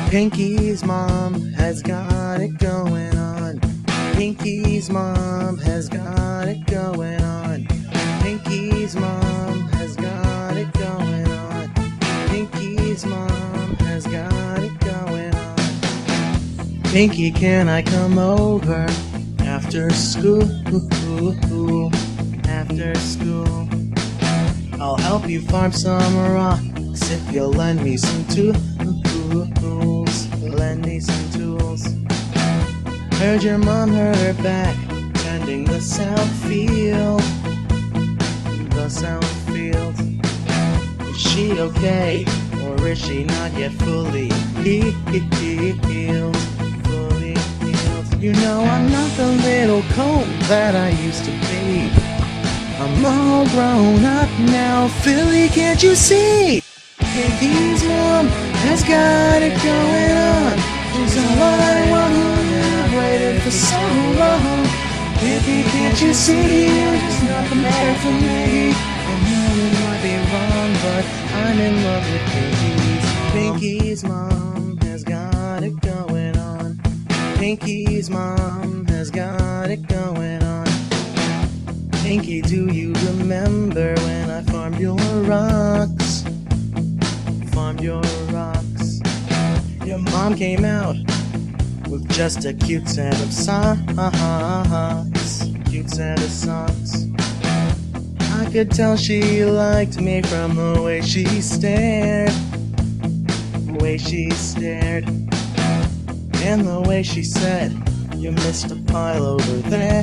Pinky's mom has got it going on. Pinky's mom has got it going on. Pinky's mom has got it going on. Pinky's mom has got it going on. Pinky, can I come over after school? After school, I'll help you farm some rocks if you'll lend me some tools. Lend me some tools. Heard your mom hurt her back tending the south field. The south field. Is she okay, or is she not yet fully healed? Fully healed. You know I'm not the little colt that I used to be. I'm all grown up now, Philly, can't you see? Pinky's mom has got it going on. She's all I want, I've waited for so long. Pinky, can't you see? You're just not the man for me. I know it might be wrong, but I'm in love with Pinky's mom. Pinky's mom has got it going on. Pinky's mom has got it going on. Pinky, do you remember when I farmed your rocks? Farmed your rocks. Your mom came out with just a cute set of socks. Cute set of socks. I could tell she liked me from the way she stared. The way she stared. And the way she said, you missed a pile over there.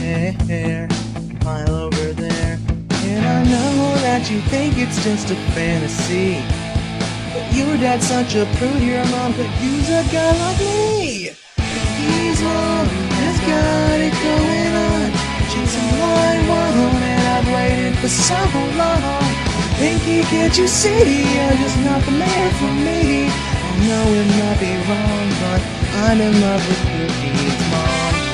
Pile over there. And I know that you think it's just a fantasy, but your dad's such a prude, your mom could use a guy like me. Pinky's mom has got it going on. She's all I want, and I've waited for so long. Pinky, can't you see? You're just not the man for me. I know it might be wrong, but I'm in love with Pinky's mom.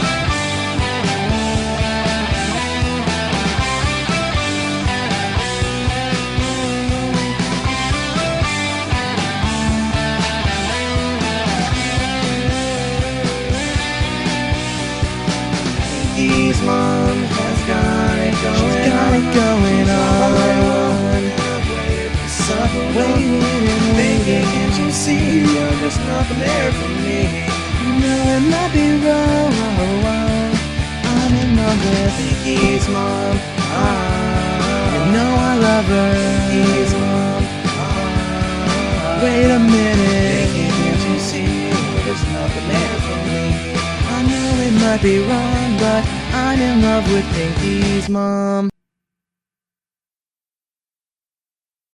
Pinky's mom has got it going on. Waiting and thinking, can't you see? You're just not there for me. You know it might be wrong. I'm in love with Pinky's mom. You know I love her. Pinky's mom. Wait a minute, can't you see? You're just not there for me. I know it might be wrong, but I'm in love with Pinky's mom.